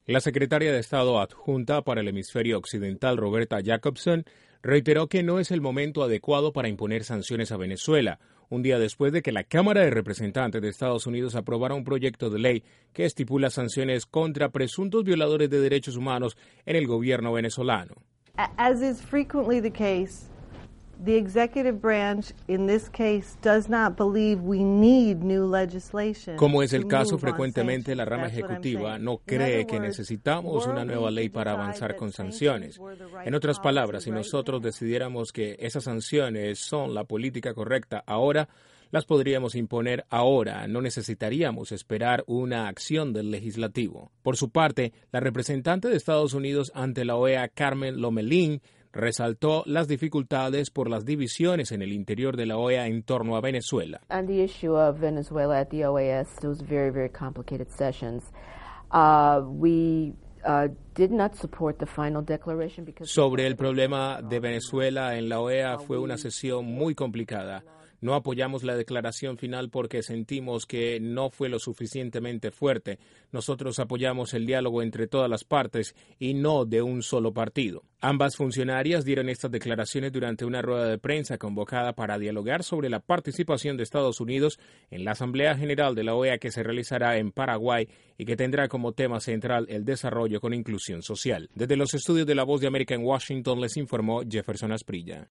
La secretaria de Estado adjunta para el hemisferio occidental, Roberta Jacobson, reiteró que no es el momento adecuado para imponer sanciones a Venezuela, un día después de que la Cámara de Representantes de Estados Unidos aprobara un proyecto de ley que estipula sanciones contra presuntos violadores de derechos humanos en el gobierno venezolano. As is frequently the case, the executive branch in this case does not believe we need new legislation. Como es el caso frecuentemente, la rama ejecutiva no cree que necesitamos una nueva ley para avanzar con sanciones. En otras palabras, si nosotros decidiéramos que esas sanciones son la política correcta ahora, las podríamos imponer ahora, no necesitaríamos esperar una acción del legislativo. Por su parte, la representante de Estados Unidos ante la OEA, Carmen Lomelín, resaltó las dificultades por las divisiones en el interior de la OEA en torno a Venezuela. On the issue of Venezuela at the OAS, those very complicated sessions. Sobre el problema de Venezuela en la OEA fue una sesión muy complicada. No apoyamos la declaración final porque sentimos que no fue lo suficientemente fuerte. Nosotros apoyamos el diálogo entre todas las partes y no de un solo partido. Ambas funcionarias dieron estas declaraciones durante una rueda de prensa convocada para dialogar sobre la participación de Estados Unidos en la Asamblea General de la OEA que se realizará en Paraguay y que tendrá como tema central el desarrollo con inclusión social. Desde los estudios de La Voz de América en Washington les informó Jefferson Asprilla.